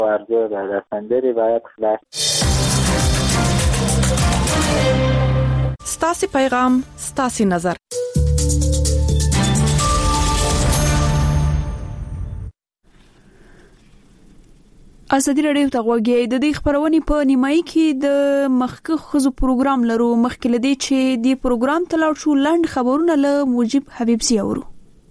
ورزه و سندري باید خلاص. ستاسي پیغام ستاسي نظر. ازادي رادیو ته غوږی د دې خبرونه په نیمایي کې د مخکې خزو پروګرام لرو. مخکې لدی چې د پروګرام تلاړ شو لاند خبرونه له موجب حبیب سي اورو.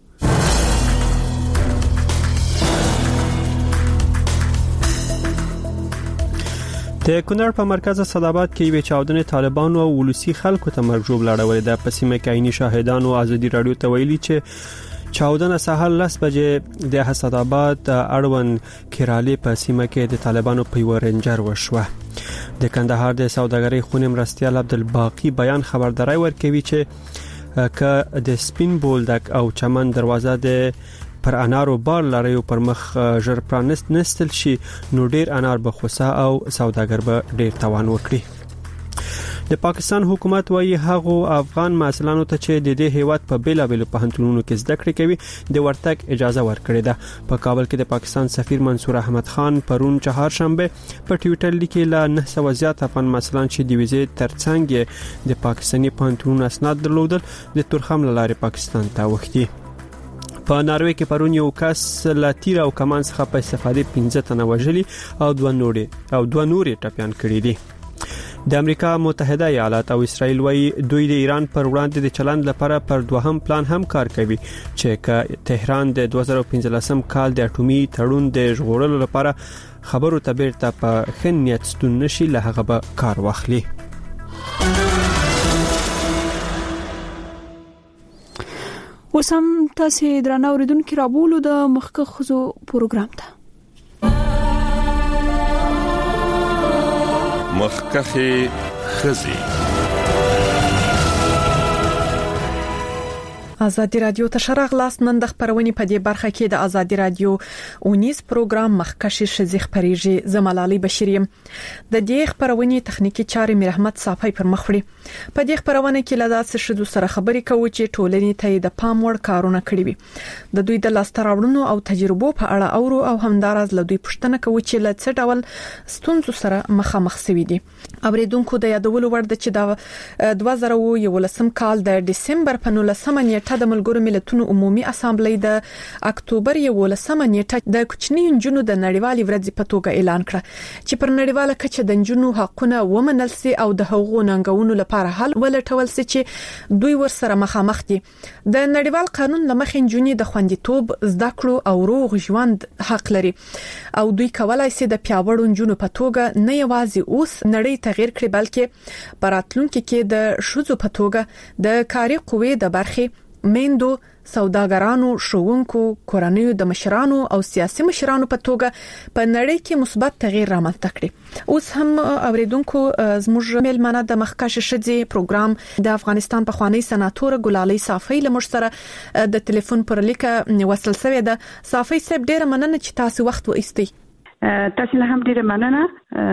د کونړ په مرکز صداباد کې یو چاودنه طالبانو او ولسی خلکو ته مرجوب لړولې ده. په سیمه کې عیني شاهدانو ازادي رادیو ته ویلي چې چاودنه سهار 10 بجې د حسادآباد اړوند کرالی په سیمه کې د طالبانو په یو رنجر وشوه. د کندهار د سوداګرۍ خونې مرستیال عبدالباقی بیان خبرداري ورکوي چې ک د سپین بولدک او چمن دروازه د پر انارو بار لري او پر مخ ژر پرانست نستل شي نو ډیر انار بخوسه او سوداګر به ډیر توان وکړي. د پاکستان حکومت وايي هغه افغان مسلمانانو ته چې د دې هیواد په بیلابل پوهنتونونو کې زده کړې کوي د ورتګ اجازه ورکړې ده. په کابل کې د پاکستان سفیر منصور احمد خان پرون چهارشنبه په ټوئیټر لیکي لا 900 زیات افغان مسلمان چې د ویزې ترڅنګ د پاکستاني پوهنتونونو اسناد درلودل د ترخم لارې پاکستان ته وختي. په ناروې کې پرون یو کس لا تیر او کمان څخه په استفاده 15 تنه وژلي او دوه نورې ټپيان کړي دي. د امریکا متحده ایالات او اسرائیل وایي دوی د ایران پر وړاندې د چلند لپاره پر دوهم پلان هم کار کوي چې ک تهران د 2015 کال د اټومي تړون د ژغورلو لپاره خبرو ته بیرته په خنیت ستون نشي له هغه به کار واخلي. وسم تاسو درنه اوریدونکو رابولو د مخکې خزو پروګرام ته مخکخي خزي. ازادي رادیو ته شرغ لاس نن د خبرونې په دې برخه کې د ازادي رادیو اونیس پروګرام مخکشي شزي خبريږي زملالي بشریم. د دې خبرونې تخنیکی چارې میر احمد صافي پر مخ وړي. په دې خبرونه کې لداسه شدو سره خبرې کوي چې ټولنې ته د پام وړ کارونه کړی وي. د دوی د لاستراوړنو او تجربو په اړه اورو او همدارز له دوی پوښتنه کوي چې له څه ډول ستونزو سره مخامخ شوي دي. اوریدونکو د یادولو ور د چې د 2011 کال د دسمبر په 19 نیټه د ملګرو ملتونو عمومي اسامبلې د اکتوبر 11 نیټه د کوچنی نجونو د نړیوالې ورځې په توګه اعلان کړ چې پر نړیواله کچه د نجونو حقونه ومنل سي او د حقوقو ننګونو لپاره حل ولټول سي چې دوی ورسره مخامخ دي. د نړیوال قانون لمخې نجونې د خوندیتوب زده کړو او روغ ژوند حق لري او دوی کولای سي د پیاوړو نجونو په توګه نه یوازې اوس نړۍ تغیر کړي بلکې پراتلونکو کې د شوزو په توګه د کاري قوې د برخې میندو سوداګرانو شوونکو کورنیو د مشرانو او سیاسي مشرانو په توګه په نړۍ کې مثبت تغییر رامنځته کړي. اوس هم اوریدونکو زموږ ملمنه د مخکش شدي پروګرام د افغانستان په خوانی سناتور ګلالي صافي له مشسره د ټلیفون پر لیکه وصل شوی ده. صافي صاحب ډیره مننه چې تاسو وخت وایستئ. تاسو له هم ډیره مننه.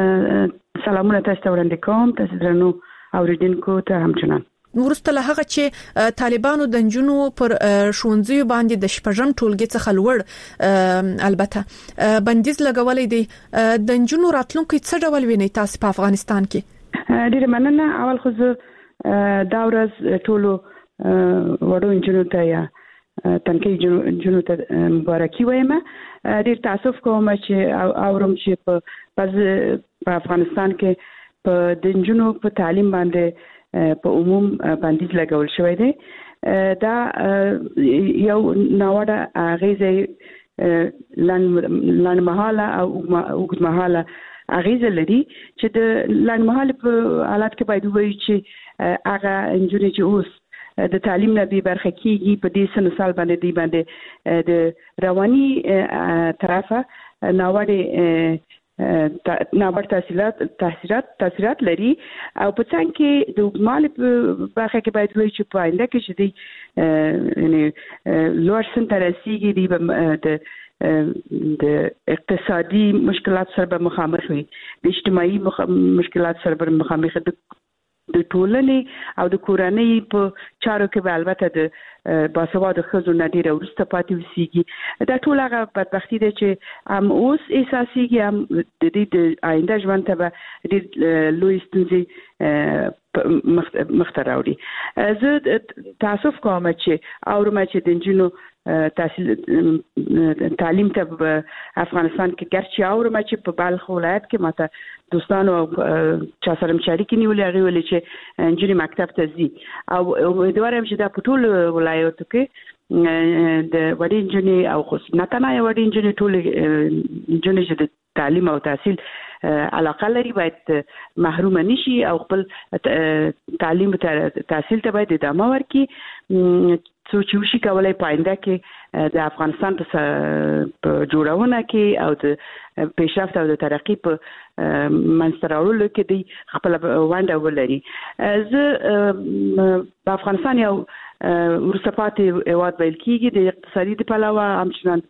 سلامونه تاسو ته وړاندې کوم. تاسو درنو اوریدونکو ته همچنان ورسته له هغه چې طالبانو د نجونو پر شونځي باندې د شپږم ټولګي څخه لوړ البته بندیز لګولې دي د نجونو راتلونکو څه ډول ویني تاسو په افغانستان کې؟ ډیره مننه. اول خو دا ورځ ټولو وړو نجونو ته یا تنکي نجونو ته مبارکي وایم. ډیر تاسف کوم چې اورم چې په افغانستان کې په د نجونو په تعلیم باندې په عموم بندیز لګول شوی دی. دا یو ناوړه اغیزه لنډمهاله او اوږدمهاله اغیزه لري چې د لنډمهاله په حالت کې باید وایي چې هغه نجونې چې اوس د تعلیم نه بي برخه کیږي په دې سن سال باندې د رواني طرفه ناوړه تاثیرات لري او په څنګه کې د اوږدمهاله برخه کې باید وایي چې په آینده کې چې یعنی لوړ سن ته رسیږي د اقتصادي مشکلات سره به مخامخ وي، د اجتماعي مشکلات سره به مخامخ د ټولنې او د کورنۍ په چارو کې البته د باسواده ښځو نه ډیره وروسته پاتې وسیږي. دا ټول هغه بدبختي ده چې هم اوس احساسيږي، هم د دې د آینده ژوند ته به ډېر لوی ستونزې مخته راوړي. زه تاسف کوم چې اورم چې د نجونو تعلیم ته په افغانستان کې ګرچې اورم چې په بلخ ولایت کې ماته دوستانو چا سره مشارکې نیولې هغه ولې چې نجونې مکتب ته ځي او امیدوارم چې دا په ټول ولایتو کې د وړې نجونې او خصوصا نه وړې نجونې ټول نجونې چې د تعلیم او تحصیل علاقه لري باید محروم نشي او خپل تعلیم تحصیل ته باید ادامه ورکړي څو چې وشي کولای پاینده کې د افغانستان په جوړونه کې او د پیشرفت او د ترقی په منځته راوړلو کې د خپل ونډه ولري. زه په افغانستان یو وروسته پاتې هېواد ویل کېږي د اقتصادي د پلوه همچنان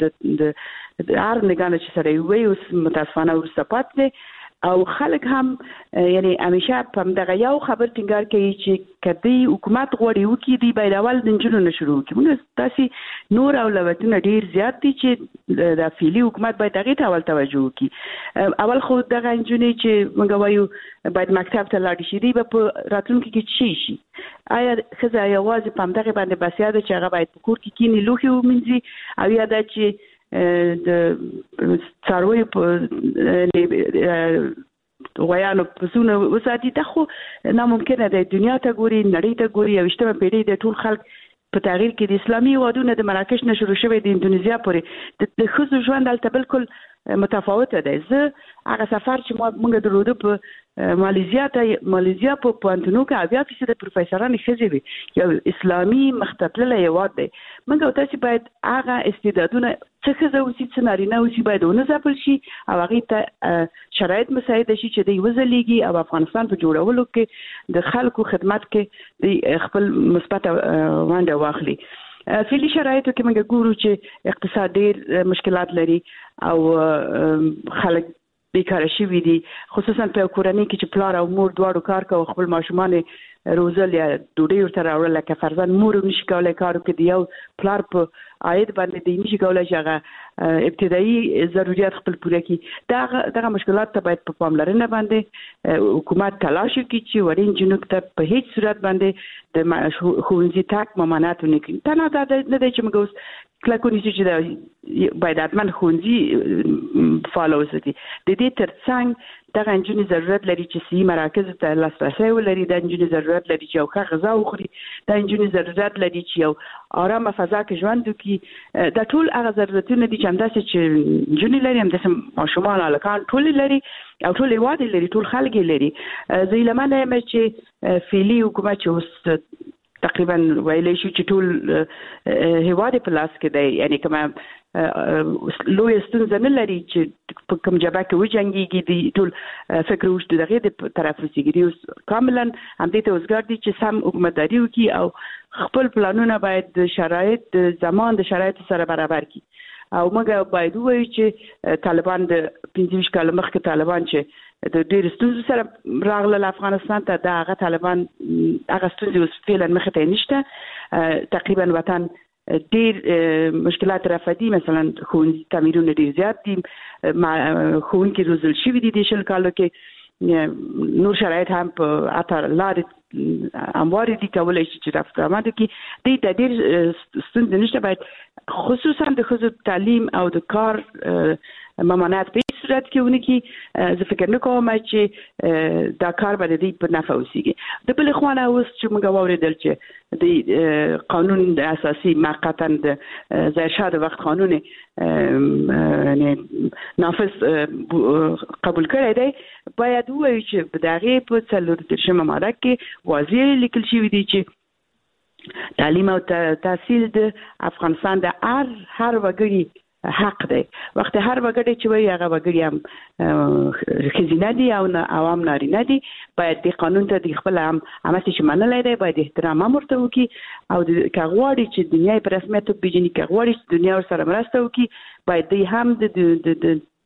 د هر نګانه چې سره وي اوس متاسفانه وروسته پاتې دی او خلک هم یعنی همیشه په دغه یو خبر ټینګار کوي چې کدی حکومت غوړي وکي دی باید اول د نجونو نشرو وکي. موږ تاسو نور اولویتونه ډیر زیات دي چې د فعلی حکومت باید هغه ته اول توجه وکي. اول خو دغه نجونې چې موږ وایو باید مکتب ته لاړ شي دی په راتلونکي کې شي آیا خزه یوازې په دغه باندې بس یاد چې هغه باید په کور کې کینی لوخي ومنځي او یا دا چې د څاروي په غویانو پسونه وساتي ته خو ناممکنه ده. دنیا ته ګوري، نړۍ ته ګوري او شته پیړۍ د ټول خلک په تغییر کې د اسلامي هیوادونو د مراکش نه شروع شوی د اندونیزیا پورې د ښځو ژوند البته بالکل متفاوته ده. زه هغه سفر چې موږ درلوده په ماليزیا په پوانتونو کې 80% پروفیسوران ښځې وي. یو اسلامي مختلف هیواد دی. موږ تاسو باید هغه استعدادونه څه ښځه اوسي څه نارینه اوسي باید ونه ځپل شي او هغې ته شرایط مساعده شي چې دوی وځلیږي او افغانستان په جوړولو کې د خلکو خدمت کې د خپل مثبت ونډه واخلي. فعلي شرایطو کې موږ ګورو چې اقتصاد ډېر مشکلات لري او خلک بیکاره شوي دي، خصوصا په کورنۍ کې چې پلار او مور دواړو کار کوي خپل ماشومان روزل یا ډوډۍ ورته راوړل. لکه فرضاً مور نشي کولای کار وکړي د یو پلار په عاید باندې دی نشي کولای چې هغه ابتدایي ضرورت خپل پوره کړي. دغه مشکلات ته باید په پاملرنه باندې حکومت تلاش وکړي چې وړین جنوب ته په هیڅ صورت باندې د ښوونځي تګ ممانعت ونه کړي. تنها دا نه دی چې موږ اوس کلکونی چې باید حتما ښوونځي فعال وساتي. د دې ترڅنګ دغه نجونې ضرورت لري چې صحي مراکزو ته لاسرسی ولري. دا نجونې ضرورت لري چې یو ښه غذا وخوري. دا نجونې ضرورت لري چې یو آرامه فضا کې ژوند وکړي. دا ټول هغه ضرورتونه دي چې همداسې چې نجونې لري همداسې ماشومان هلکان ټول لري او ټول هېواد لري، ټول خلک لري. زه هیلهمنه یم چې فعلي حکومت چې اوس تقریبا ویلی شو چې ټول هېواد په لاس کې دی، یعنی کومه لوی ستونزه نه لري چې په کوم جبهه کې وجنګېږي دی ټول فکر وشته دغه د طرف وسیږي. اوس کاملا همدې ته اوسګار دي چې سم حکومتداري وکړي او خپل پلانونه باید د شرایط د زمان د شرایطو سره برابر کړي. او موږ باید ووایو چې طالبان د 25 کال مخکې طالبان چې د ډېر ستونزو سره راغلل افغانستان ته، دا هغه طالبان هغه ستونزې اوس فعلا مخې ته نشته. تقریبا وطن ډېر مشکلات رافدي، مثلا ښوونځي تعمیرونه ډېر زیات دي، ښوونکي روزل شوي دي د 20 کالو کې، نور شرایط هم په اته لارې هموارې دي کولی شي چې رفت آمد وکړي. دې ته ډېر ستونزې نشته. باید خصوصا د ښځو تعلیم او د کار ممانعت په هیڅ صورت کې ونه کړي. زه فکر نه کوم چې دا کار به د دې په نفع وسیږي. د بلې خوا نه اوس چې موږ واورېدل چې د قانون د اساسي موقتا د ظاهرشاه د وخت قانون نافذ قبول کړی دی، باید ووایو چې په دغې په 43 ماده کې واضح لیکل شوي دي چې تعلیم او تحصیل د افغانستان د هر وګړي حق دی. وخت هر وګړی چې وایي هغه وګړي هم ښځینه دي او عوام نارینه دي، باید د قانون ته د خپل همسې چې منلی دی باید احترام هم ورته وکړي. او که غواړي چې دنیا یې په رسمیت وپېژني، که غواړي چې دنیا ورسره مرسته وکړي، باید دوی هم د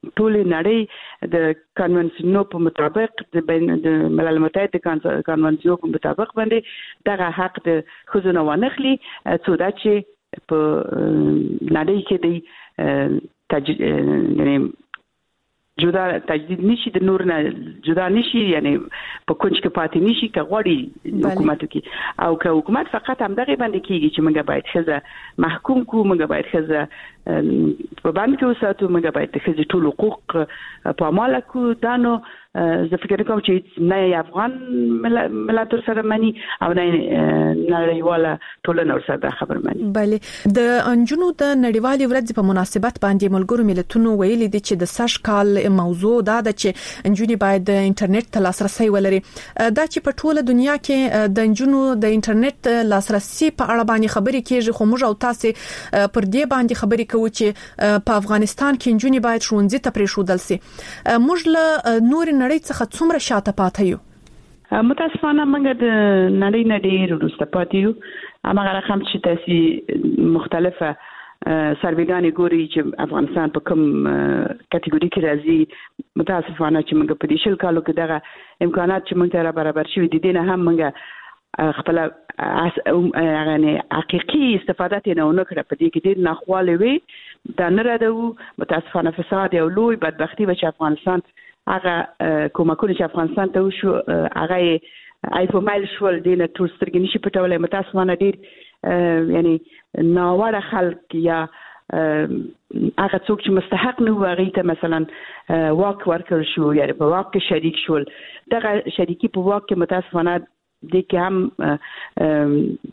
ټول نړۍ د کنونسیونو په مطابق د ملل متحد کنونسیون په مطابق باندې دغه حق د خزونه ونخلي څو دا چې په نړۍ کې د یعنی جدا تجدید نشي د نور نه جدا نشي یعنی په کونج کې پاتې نشي که غوړي حکومت کې او که حکومت فقط هم دغه باندې کیږي چې موږ باید خزه محکوم کو موږ باید خزه په باندې کې وساتو موږ باید خزه ټول حقوق په عمل کو دانو زه فکر کوم چې نه افغان ملت سره مانی او نه نړیواله ټولنه سره خبر مانی. بله د انجونو د نړیوالې ورځ په مناسبت باندې ملګرو ملتونو ویلي دي چې د سږ کال موضوع دا ده چې انجونې باید د انټرنیټ ته لاسرسي ولري. دا چې په ټوله دنیا کې د انجونو د انټرنیټ لاسرسي په اړه باندې خبرې کیږي خو موږ او تاسو پر دې باندې خبرې کوو چې په افغانستان کې انجونې باید ښوونځي ته پریښودل شي. موږ له نور نړۍ څخه څومره شاته پاتې یو؟ متاسفانه موږ د نړۍ نه ډېر وروسته پاتې یو. هغه رقم چې تاسو مختلفه سرویګانې ګوري چې افغانستان په کوم کټګوري کې راځي متاسفانه چې موږ په دې شل کالو کې دغه امکانات چې موږ ته برابر شوي دي نه هم موږ خپل یعنی حقيقي استفاده نه ونکړه. په دې کې ډېر ناخواله وي دا نه راځو متاسفانه فساد او لوی بدبختی به چې افغانستان هغه کومکونه چې افغانستان ته وشو هغه ایفومایل شول دي نه ټول سترګې نشي پټولای. متاسفانه ډېر یعنی ناوړه خلک یا هغه څوک چې مستحق نه وي ته مثلا واک ورکړ شو یا په واک کې شریک شول دغه شریکی په واک کې متاسفانه د کوم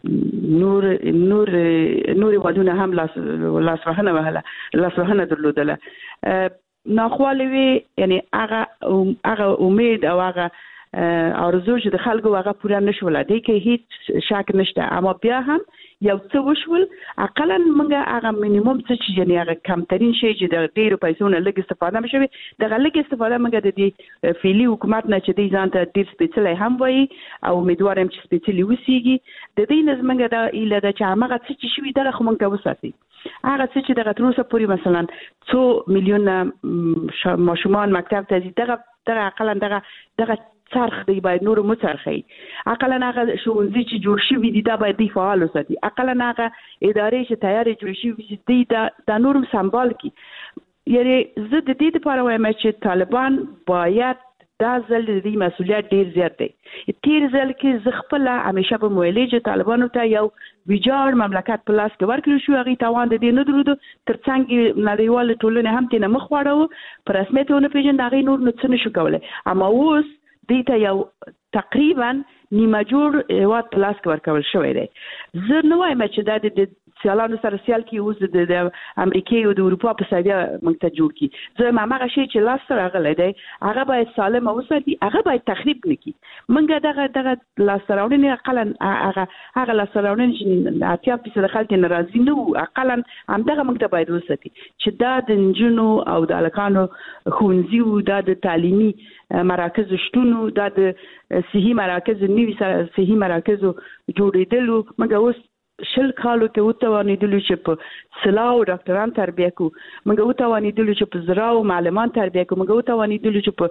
نور ودونه هم لاسوهنه درلودله ناخواله وی یعنی هغه امید او هغه ارزو چې د خلکو هغه پوره نشول دي کې هیڅ شک نشته. اما بیا هم یو څه وشول اقلا موږ هغه مینیمم څه چې یعنی هغه کمترین شی چې د ډیرو پیسو نه لږ استفاده مشوي دغه لږ استفاده موږ د دې فعلی حکومت نه چې د ځان ته ډیر سپیشل هم وایي او امیدوارم چې سپیشلی وسیږي د دې نظمنګ د اله د چې هغه څه چې شوی دغه خو موږ وساتي هغه څه چې دغه تر اوسه پورې مثلا 2 میلیون ماشومان مکتب ته ځي دغه اقلا دغه څرخ دی باید نور مڅرخي اقلا هغه ښوونځي چې جوړ شوي دي دا باید فعال وساتي اقلا هغه ادارې چې تیارې جوړ شوي دي دا نور سمبال کی. یعنی زه د دې لپاره وایم چې طالبان باید دا ځل د دې مسولیت ډیر زیات دی. تیر ځل کې زه خپل همیشه په مویلې چې طالبانو ته یو ویجاړ مملکت په لاس کې ورکړل شو هغه توان د دې نه درلود ترڅنګ نړیوال ټولنه هم تنه مخ واړو پر رسمیت ونه پیژن هغه نور نه څه نشو کولای. اما اوس دیتا یو تقریبا نیمه جوړ هیواد په لاس کې ورکول شوی دی. زه نه وایم چې د سیالانو سره سیال کې اوس د امریکا او د اروپا په ساده موږ ته جوړ کی. زه هغه شی چې لاس سره غلې دی هغه باید سالم اوساتي هغه باید تخریب نکړي. موږ دغه لاس سره ورنه اقلا هغه لاس سره ورنه چې اتیا په خلک ناراضي نو اقلا هم دغه موږ ته باید اوساتي چې دا د جنونو او د الکانو خونځي او د تعلیمي مراکز شتونو د صحي مراکز نیوي صحي مراکز جوړېدلو موږ اوس شل کالو کې وتوانیدلو چې په سلاو ډاکټران تربیه کو موږ وتوانیدلو چې په زراعت معلمان تربیه کو موږ وتوانیدلو چې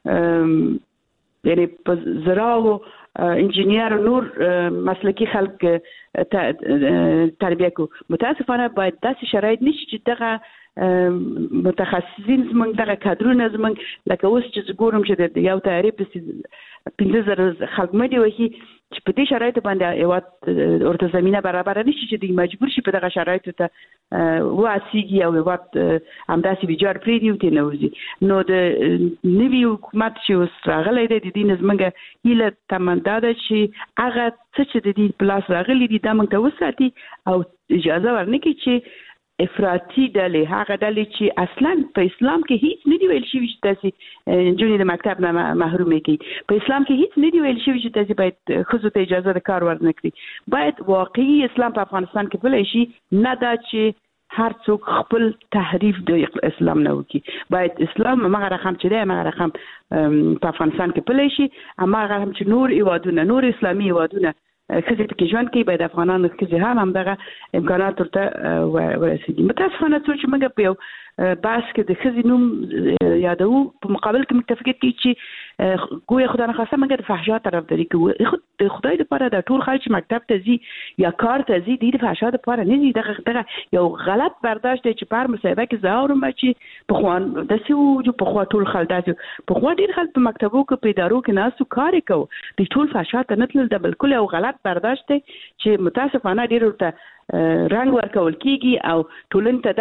په یعنی په زراعت انجینیر نور مسلکی خلک تربیه کو. متاسفانه باید داسې شرایط نشي چې دغه متخصصین زمونږ دغه کادرونه زمونږ لکه اوس چې ګورم چې د یو تیاری په 15,000 خلک مې وایي چې په دې شرایطو باندې یو ورته زمينه برابر نشي چې د مجبور شي په دغه شرایطو ته واسیږي او یو همداسې ویجاړ پریدي وتی نوځي. نو د نوی حکومت چې اوس راغلی دی د دې نظمنګ هیله تمنده ده چې هغه څه چې د دې پلاس راغلی دي دا موږ ته وساتي او اجازه ورنکړي چې افراطي ډلې هغه ډلې چې اصلا په اسلام کې هیڅ نه دی ویل شوی چې تاسو جونې د مکتب نه محرومې کړي. په اسلام کې هیڅ نه دی ویل شوی چې تاسو باید خصوصي ته اجازه د کار ورنکړي. باید واقعي اسلام په افغانستان کې بل شي نه دا چې هر څوک خپل تحریف د اسلام نه وکي. باید اسلام هغه رقم چې دی هغه رقم په افغانستان کې بل شي اما هغه هم چې نور ایوادونه نور اسلامي ایوادونه خزي پکې ژوند کوي باید افغانانو کې هم دغه امکانات ورته ورسېږي. متاسفانه څو چې موږ په یو بحث کې د خزي نوم یادو په مقابل کې متفقیت کې چې ګویا خدای نه خاصه موږ د فحشا طرفداري کوو. خدای لپاره د ټول خلک مکتب ته ځي یا کار ته ځي د فحشا لپاره نه دي. دغه یو غلط برداشت دی چې پر مصاحبه کې زاورم چې په خوان د سیو جو په خوا ټول خلک داسې په خوا ډیر خلک په مکتبو کې په ادارو کې ناسو کار کوي. د ټول فحشا ته نه تلل د بالکل یو غلط برداشت دی چې متاسفانه ډیر ورته رنګ ورکول کیږي او ټولن ته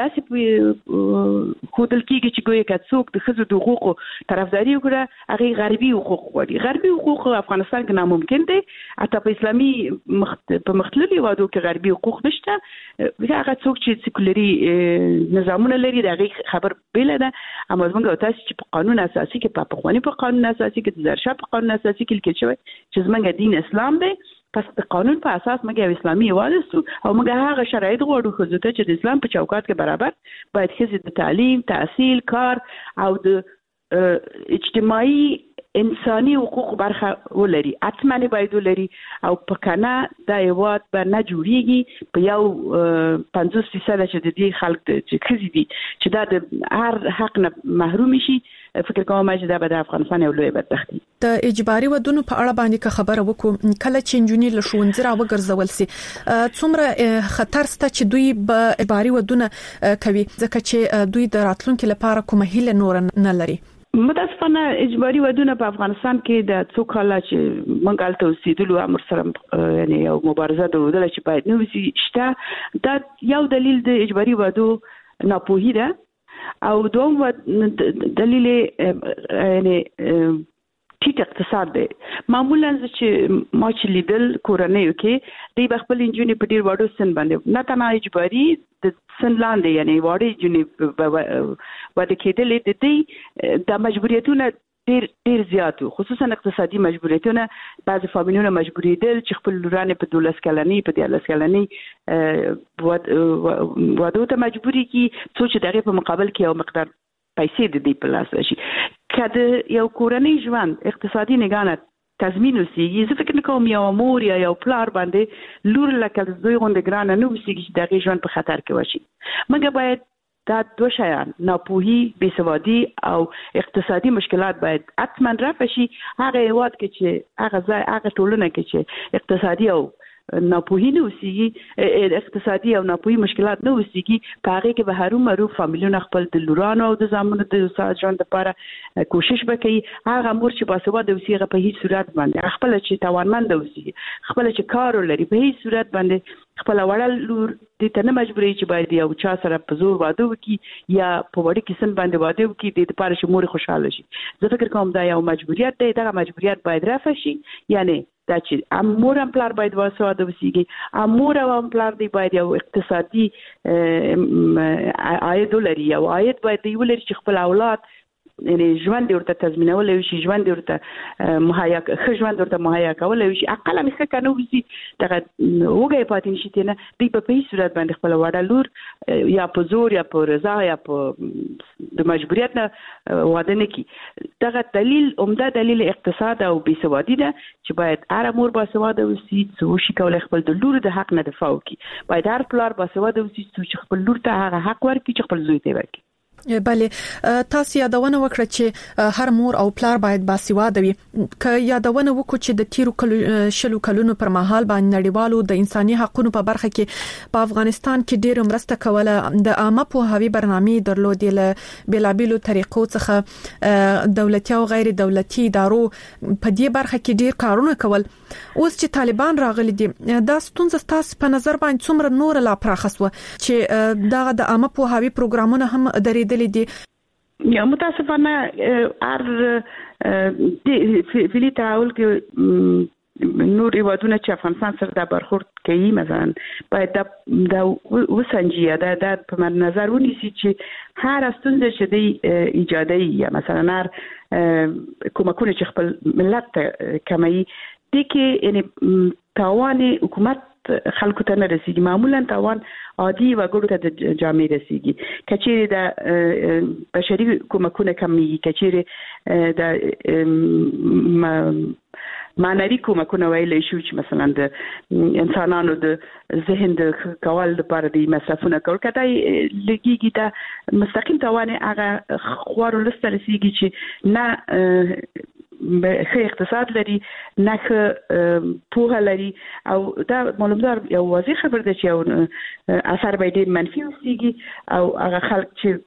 داسې خودل کیږي چې ګویا کڅوک د خزو د حقوقو طرفداري وکړه هغه غربي حقوق غواړي. غربي حقوق افغانستان کې ناممکن دي. حتی په اسلامي په مختلفو وادو کې غربي حقوق نشته. هغه څوک چې سیکولري نظامونه لري دغه خبر بیل ده. اما موږ تاسو چې په قانون اساسي کې په قانوني په قانون اساسي کې د زرشا په قانون اساسي کې لیکل شوی چې زمونږ دین اسلام دی. پس د قانون په اساس موږ اسلامي وادو او موږ هغه شرایط غواړو خو ځکه چې د اسلام په چوکاټ کې برابر باید خزي د تعلیم، تحصیل، کار او د اجتماعي انساني حقوق برخه ولري. اتمنه باید ولري او په کنه د یوات به نه جوړیږي په یو 50% چې د دې خلک چې خزي دي چې دا د هر حق نه محروم شي. فکر کوم چې دا به د افغانستان یو لوی بدبختي. د اجباري ودونو په اړه باندې خبره وکړو. کله چې انجونی له ښوونځي راوګرځول سي څومره خطر ست چې دوی به اجباري ودونه کوي ځکه چې دوی د راتلونکو لپاره کومه هیله نور نه لري. متاسفانه اجباري ودونه په افغانستان کې د څو کاله چې موږ هلته اوسېدلو امر سره یعنی یو مبارزه درلوده چې باید نو شته. دا یو دلیل د اجباري ودو ناپوهي ده او دوم دلیل یعنی ټیټ اقتصاد دی. معمولا چې ما چې لیدل کورنیو کې د خپل انجونی په ډیر وړو سن باندې نه تنها اجباري د سن لاندې یعنی وړي انجونی وده کېدلې د دې د مجبوریتونو ډیر زیات خصوصا اقتصادي مجبوریتونه. بعض فامیلونه مجبوریدل چې خپل لورانه په 12 کلنۍ په 13 کلنۍ واده ته مجبوري کی څو چې دغه په مقابل کې یو مقدار پیسې د دې په لاس راشي. کله یو کورنۍ ژوند اقتصادي نگانه تضمین وسیږي زه فکر کوم یو مور یا یو پلار باندې لور لکه دوی غونډه ګرانه نه وسیږي چې دغه ژوند په خطر کې وشي. موږ باید دا دوه شیان ناپوهي، بېسوادي او اقتصادي مشکلات باید اتمن رفع شي. هغه وخت کې چې هغه ټولنه کې چې اقتصادي او ناپوهي نه وسیږي اقتصادي او ناپوهي مشکلات نه وسیږي په هغه کې به هرومرو فامیلونه خپل د لورانو او د زامنو د ژوند لپاره کوشش وکړي. هغه مور چې باسواده وسیږي په هیڅ صورت باندې خپل چې توانمند وسیږي خپل چې کار لري په هیڅ صورت باندې خپل وړل لور د ته نه مجبورې چې باید یو چا سره په زور واده وکړي یا په وړي کې سن باندې واده وکړي د لپاره چې مور خوشاله شي. زه فکر کوم دا یو مجبوریت دی. دا مجبوریت باید رفع شي. یعنی دا چې امور هم پلار باید واسواده وسیږي امور هم پلار دی باید یو اقتصادي عاید ولري او عاید باید دی ولري چې خپل اولاد یعنی ژوند ورته تضمینول شي ژوند ورته مهیا ژوند ورته مهیا کول شي. اقل مخه کنه وسی دغه وګي پاتین شي ته دی په هیڅ صورت باندې خپل وړه لور یا په زور یا په رضا یا په د مجبوریت نه واده نه کی. دغه دلیل عمده دلیل اقتصاد او بېسوادي ده چې باید هر مور باسواده وسی څو شي کول خپل د لور د حق نه دفاع وکړي. باید هر پلار باسواده وسی چې خپل لور ته هغه حق ورکړي چې خپل زوی ته ورکړي. بله تاسو یادونه وکړه چې هر مور او پلار باید باسواده وي. که یادونه وکړو چې د تیرو شلو کلونو پر مهال باندې نړیوالو د انساني حقوقو په برخه کې په افغانستان کې ډېر مرسته کوله. د عامه پوهاوي برنامې درلودې له بلابلو طریقو څخه دولتي او غیر دولتي ادارو په دې برخه کې ډېر کارونه کول. اوس چې طالبان راغلي دي دا ستونزه تاسو په نظر باندې څومره نور لا پراخسوه چې دا د عامه پوهاوي پروګرامونه هم درې دي. یا متاسفانه ار فعلی تعاون کې نور ایوادونه چې افغانستان سره د برخورد کوي مثلا باید دا وسنجي دا په نظر ونیسي چې هر ستونزه چې دی ایجادي یا مثلا هر کومکونه چې خپل ملت کمي دي کې یعنی تاوان حکومت خلکو ته نه رسیږي. معمولا تاوان عادي وګړو ته د جامع رسیږي. کچېره د بشري کومکونه کمیږي. کچېره د معنوي کومکونه ویلای شو چې مثلا د انسانانو د ذهن د کول لپاره د مصرفونه کول کدای لګیږي دا مستقیم توانه هغه خوارو لسته رسیږي چې نه ښه اقتصاد لري نه ښه پوهه لري او دا معلومدار یو واضح خبر ده چې یو اثر به ډیر منفي وسیږي او هغه خلک چې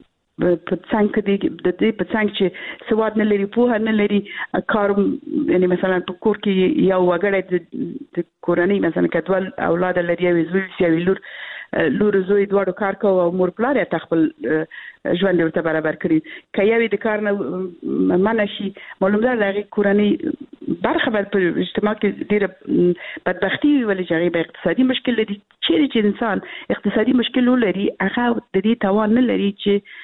په څنګه د دې په څنګه چې سواد نه لري پوهه نه لري کار یعنی مثلا په کور کې یو وګړی د کورنۍ مثلا کډوال اولاد لري او زوی لور زوی دواړو کار کوي او مور پلار یې تخپل ژوند ورته برابر کړی کایوي د کار نه منشي معلومه ده هغه کورنۍ برخه په اجتماع کې ډیره بدبختی ولې چې به اقتصادي مشکل لري چې انسان اقتصادي مشکل لري هغه د دې توان نه لري چې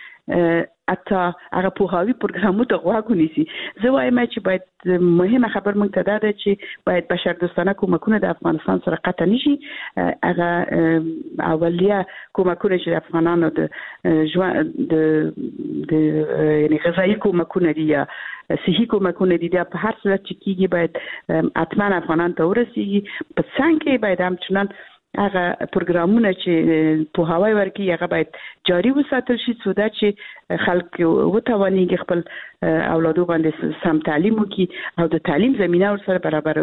اته هغه پوهاوی پروګرامو ته غواګونی سي زه وایم چې باید مهمه خبر مونږ ته ده چې باید بشر دوستانه کومکونه د افغانستان سره قطع نشي هغه اولیه کومکونه چې افغانانو د ژوند د یعنی غذایی کومکونه دي یا صحي کومکونه دي په هر صورت چې کیږي باید اتمن افغانان ته ورسیږي په څنګه باید هم چنان هغه پروګرامونه چې په هواي ورکی هغه باید جاری وساتل شي څو دا چې خلک وتوانيږي خپل اولادو باندې سم تعلیم وکړي او د تعلیم زمينه ورسره برابر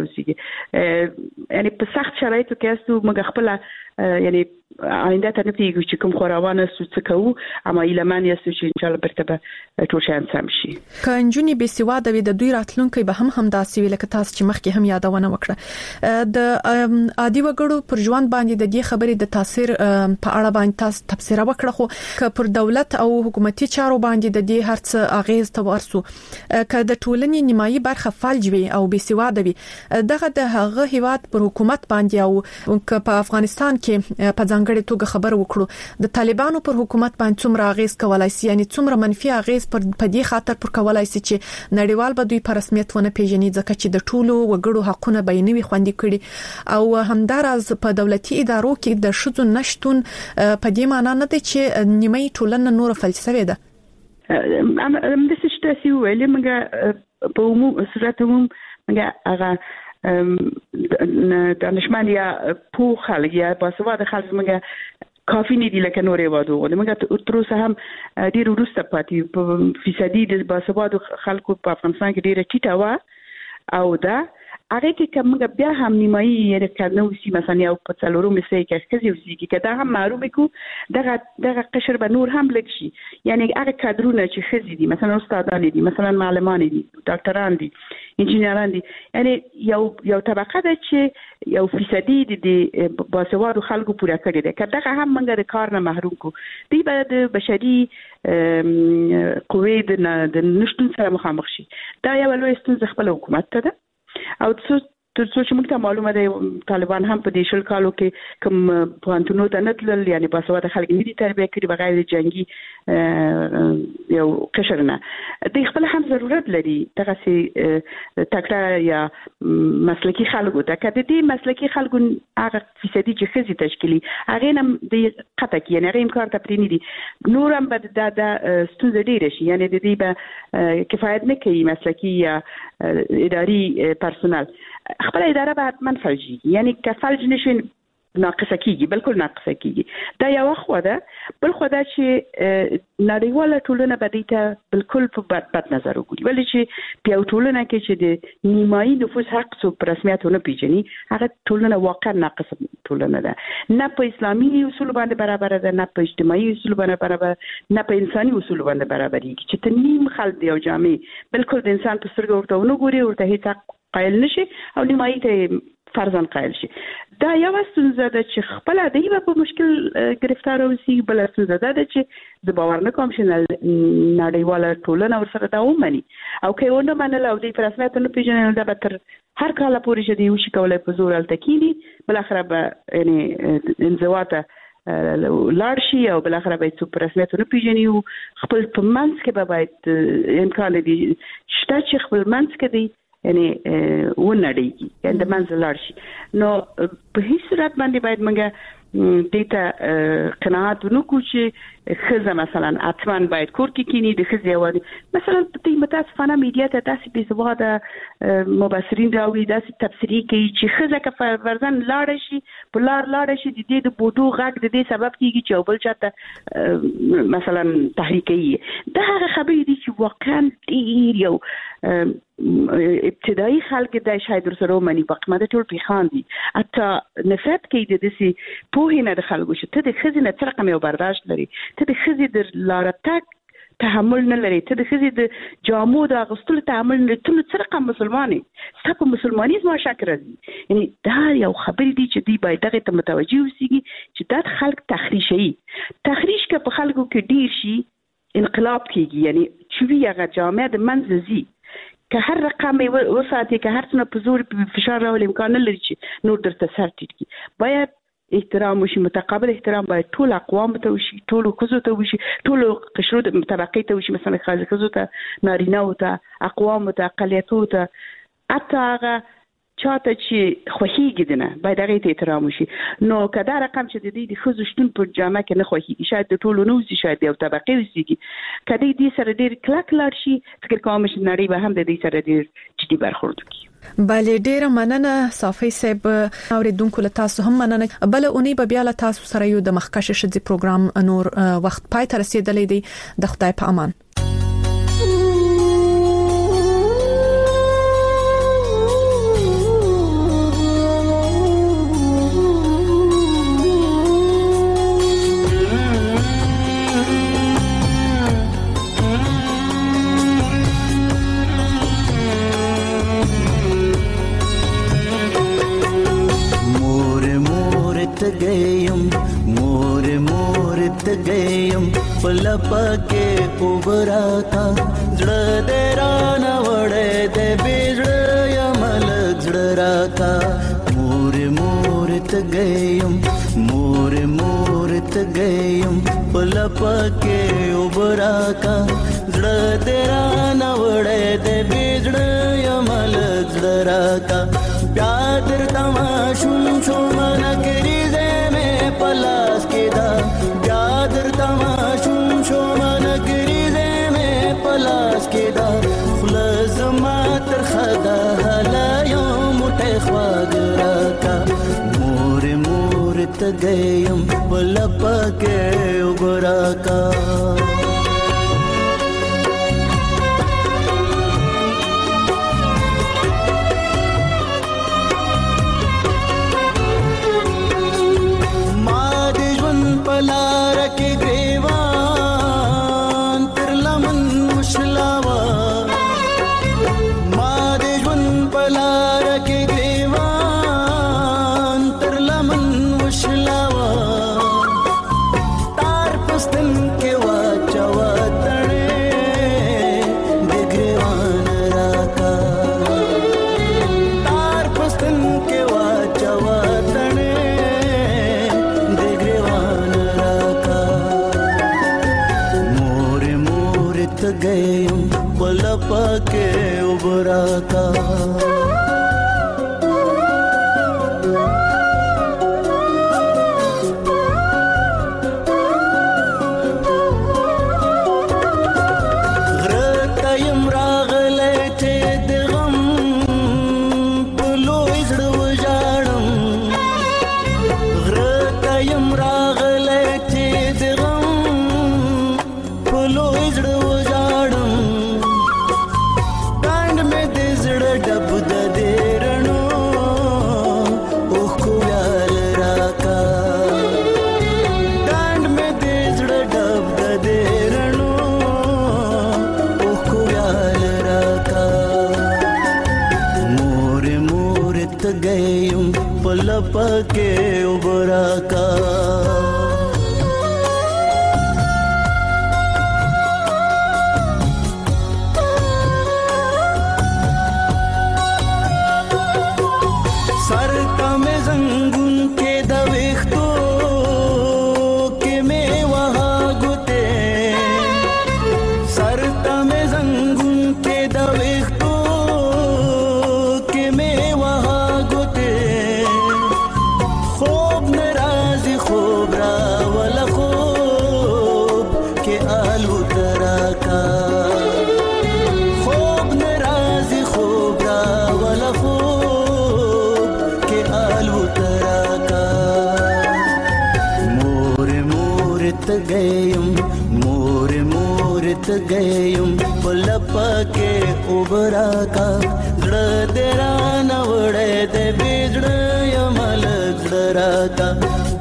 اوسېږي یعنی په سخت شرایطو کې استو موږ خپل یعنی آینده ته نه پیږو چې کوم خوراوانه څه کوو اما ایلمان یې چې ان شاء الله برته ټول شي سم شي کنجونی به سواده وي د دوی راتلونکي به هم داسې ویل ک تاسو چې مخکې هم یادونه وکړه د عادي وګړو پر ژوند باندې د دې خبرې د تاثیر په اړه باندې تاسو تفسیر وکړه خو ک پر دولت او حکومتي چارو باندې د دې هرڅ اغیز ته ورسو ک د ټولنې نیمایي برخه فلج وي او به سواده وي دغه د هغه هیواد پر حکومت باندې او ک په افغانستان کې په ځانګړي توګه خبر وکړو د طالبانو پر حکومت باندې څومره اغیز کولای شي یعنی څومره منفي اغیز پر دې خاطر پر کولای شي چې نړیوال به دوی په رسمیت ونه پیژني ځکه چې د ټولو وګړو حقونه به نه وي خوندي کړي او همدارز په دولتي ادارو کې د شذو نشټون په دې معنی نه دی چې نیمه ټولنه نور فلسفه ده د سشتاسي ویلې موږ په عموم صورت موږ هغه دانشمند یا پوه خلک یا باسواده خلک موږ کافي نه دي لکه نورې وادو موږ تر اوسه هم ډیر وروسته پاتې په فیصدي د باسواده خلکو په افغانستان کې ډیره ټیټه و او دا هغه کې کومه بیا هم نیمایي یې کړنو سي مثلا یو په څلورو مې کې کزي وسیږي کدا هم معلومه کو دغه قشر به نور هم لګ شي یعنی هغه کادرونه چې خزي دي مثلا استادان دي مثلا معلمان دي ډاکټران دي انجنیران دي یعنی یو طبقه ده چې یو فیصدي د باسوادو خلکو پوره کړی ده کدا هم موږ د کار نه محروم کو دی به د بشري قوی د نشټون سره مخامخ شي دا یو لوی ستونزه خپل حکومت ته ده او تر څو چې موږ ته معلومه ده طالبان هم په دې شل کالو کې کوم پوهنتونو ته نه تلل یعنی باسواده خلک نه دي تربیه کړي بغیر جنگي یو قشر نه د خپل هم ضرورت لري دغه سي تکړه یا مسلکي خلکو ته کده دي مسلکي خلکو هغه فیصدي چې خزي تشکیلي هغه هم د قطع کې یعنی هغه امکان ته پرې نه دي نور هم به د ستونزې ډېر شي یعنی د دې به کفایت نه کوي مسلکي یا اداري پرسونل خپل اداره به حتما فلجي یعنی که فلج نشین ناقصه کیږي بالکل ناقصه کیږي دا یو خو ده بل خو ده چې نړیواله ټولنه به دې ته بالکل په بد نظر وګوري ولې چې په ټولنه کې چې د نیمایي نفوس حق څو په رسمیت نه پیژني هغه ټولنه واقعا ناقصه ټولنه ده نه په اسلامي اصول باندې برابر ده نه په اجتماعي اصول باندې برابر نه په انساني اصول باندې برابرېږي چې ته نیم خلک دی او جامع بالکل د انسان په سترګو ورته ونه ګوري ورته هیڅ قایل نشي او نیمایي ته فرضاً قایل شي دا یو ستونزه ده چې خپل دی په مشکل گرفتار اوسي بل ستونزه ده چې د باور نه کوم چې نړیواله ټولنه ورسره دا ومني او که ونه منل او د رسمیت نه پیژنل دا به تر هر کال پورې چې دی وشي کولای په زور التکینی بل اخر به یعنی انزواته لاړ شي او بل اخر به څو رسمیت نه پیژني او خپل په منځ کې به باید امکان دی شته چې خپل منځ کې دی یعنی ونړیږي یعنی د منځ لاړ شي نو په هیڅ صورت باندې باید موږ دیتا قناعت نکو چې خزه مثلا اتمن باید کور کې کینی د خزه وادي مثلا د متاسفانه میډیا ته تاسو به زواده مبصرین راوي داسې تفسیری کوي چې خزه که فرزن لاړ شي په لاړ شي د دې د بوډو غږ د دې سبب کیږي چې بل چاته مثلا تحریکي دا هغه خبرې دي چې واقعا ډیر یو ابتدایي خلک د شاید سره منی په قمه ټول پیخان دي اته نفرت کوي د دې په نه د خلکو چې ته د خزینه تر رقم یو برداشت لري ته د خزې د لارتک تحمل نه لري ته د خزې د جامو د اغوستلو تحمل نه لري ته تر رقم مسلمانې ستاسو مسلمانیزم شک راځي یعنی دا یو خبرې دي چې دی باید دغه ته متوجي وسیږي چې دا خلک تخریش که په خلکو کې ډیر شي انقلاب کیږي یعنی چې هغه جامعه د منځ زی که هر رقم وساتي که هر څنګه په زور فشار راولي امکان نه لري چې نور درته سر ټیټ کی باید احترام وشي متقابل احترام باید ټول اقوام ته وشي ټول خزو ته وشي ټول قشرو د طبقې ته وشي مثلا خزو ته نارینه او ته اقوام ته اقلیتو ته اته چاته چې خوخیږي دنه باید هغه ته احترام وشي نو کدا رقم چې د دې خزو شتون په جامعه کې نه خوخیږي شاید د ټولو نو شاید یو طبقه وسیږي کدی دې سره ډیر کلک لار شي فکر کوم چې نړۍ به هم د دې سره ډیر جدي برخورد وکړي بله ډیره مننه صافی صاحب اوریدونکو له تاسو هم مننه بل اونۍ به بیا له تاسو سره یو د مخکشه شدي پروګرام نور وخت پای ته رسیدلې دی د خدای په امان پلپکه اوبراتا زړه دې را نه وړې دې بيزړ یمل زړه راتا مور ته گیم مور ته گیم پلپکه اوبراتا زړه دې را نه وړې دې بيزړ یمل زړه راتا پیادر تماشوم شو من کری دې مې پلاس کې دا پیادر تماشوم شو من کری دې مې پلاس کې دا خلص ما تر خدا هلا یوم ته خواګراکا مور ته گیم پلپکه وګراکا पलपके उबराता पलपके उबराका सर कमे जंगुन के दवेख्तो के में वहाँ गुते सर कमे जंगुन के दवेख्तो के में वहाँ गुते خوب ناراضی خو गयम पलपके उबरा का गड़ तेरा नवड़े दे बिगड़ यमल गड़रा का